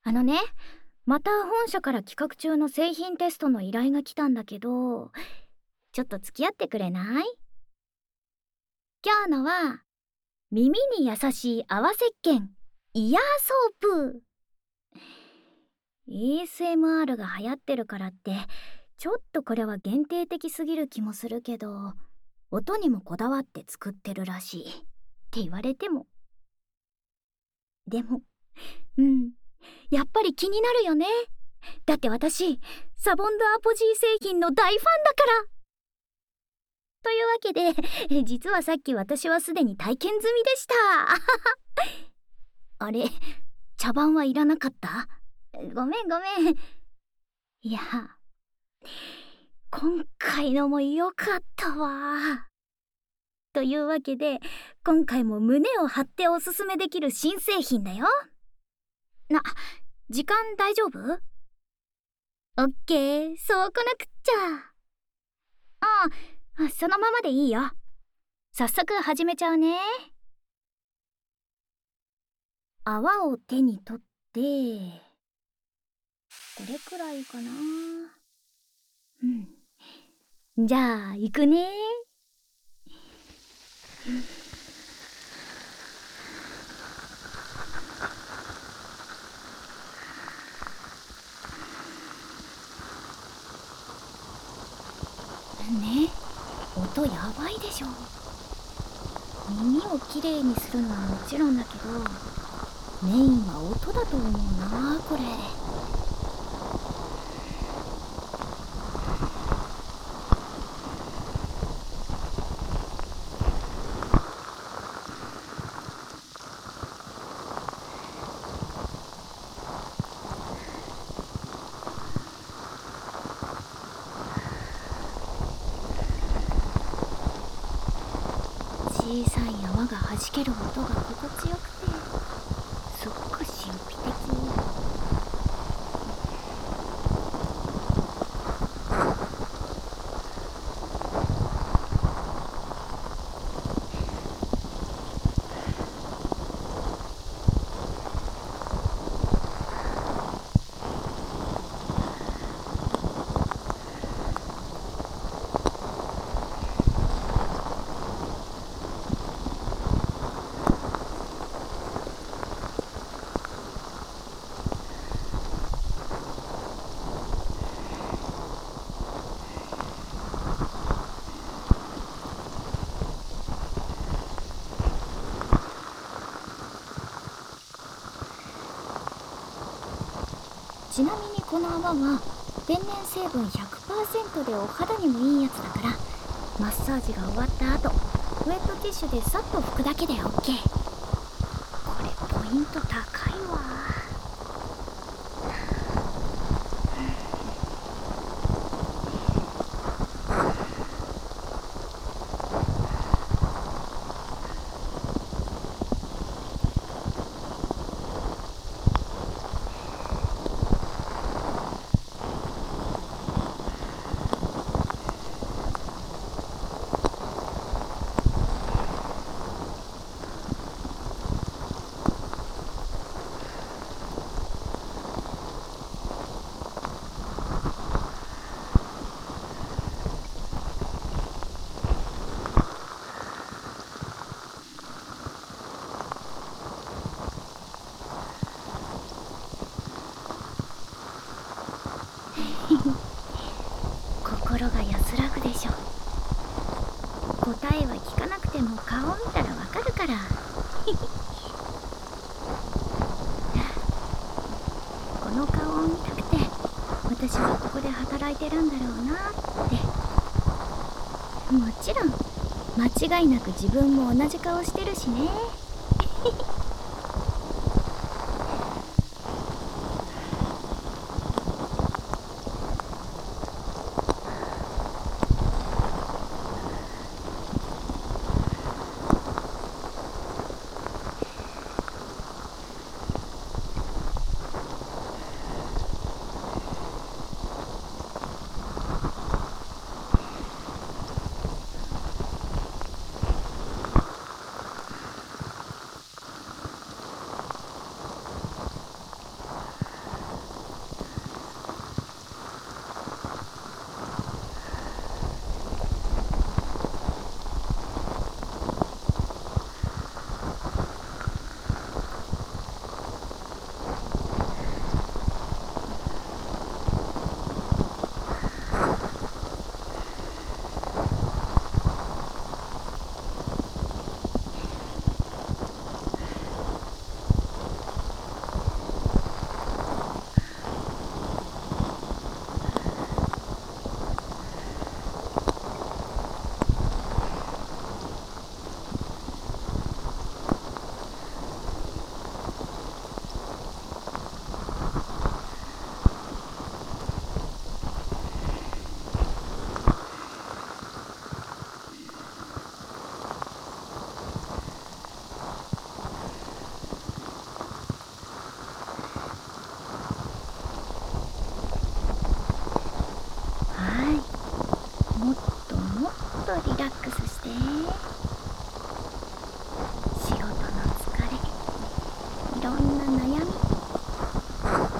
ね、また本社から企画中の製品テストの依頼が来たんだけど、ちょっと付き合ってくれない？今日のは、耳に優しい泡石鹸、イヤーソープ。ASMR が流行ってるからって、ちょっとこれは限定的すぎる気もするけど、音にもこだわって作ってるらしい。って言われても。でも、やっぱり気になるよね。だって私、サボンドアポジー製品の大ファンだから。というわけで、実はさっき私はすでに体験済みでした。あれ、茶番はいらなかった？ごめん。いや、今回のも良かったわ。というわけで、今回も胸を張っておすすめできる新製品だよ。時間大丈夫？オッケー、そうこなくっちゃ。そのままでいいよ。早速始めちゃうね。泡を手に取って、これくらいかな。じゃあ、行くね。ね、音やばいでしょ。耳をきれいにするのはもちろんだけど、メインは音だと思うな、これ。小さい泡が弾ける音が心地よくて、すごく神秘的。ちなみにこの泡は天然成分 100% でお肌にもいいやつだから、マッサージが終わった後、ウェットティッシュでさっと拭くだけで OK。 これポイント高いわ。心が安らぐでしょ。答えは聞かなくても顔を見たらわかるから。この顔を見たくて私はここで働いてるんだろうなって。もちろん間違いなく自分も同じ顔してるしね。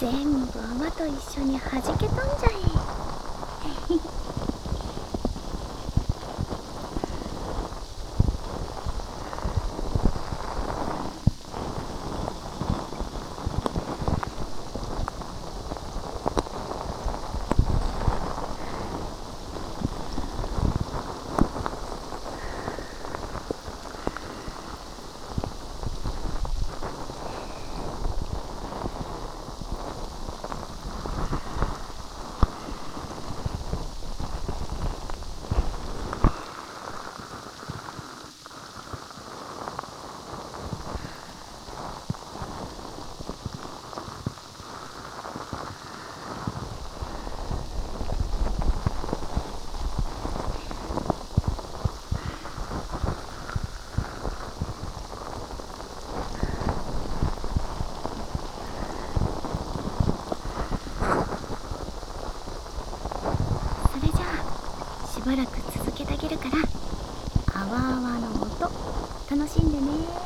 全部泡と一緒に弾け飛んじゃえ。それじゃあしばらく続けてあげるから、あわあわの音楽しんでね。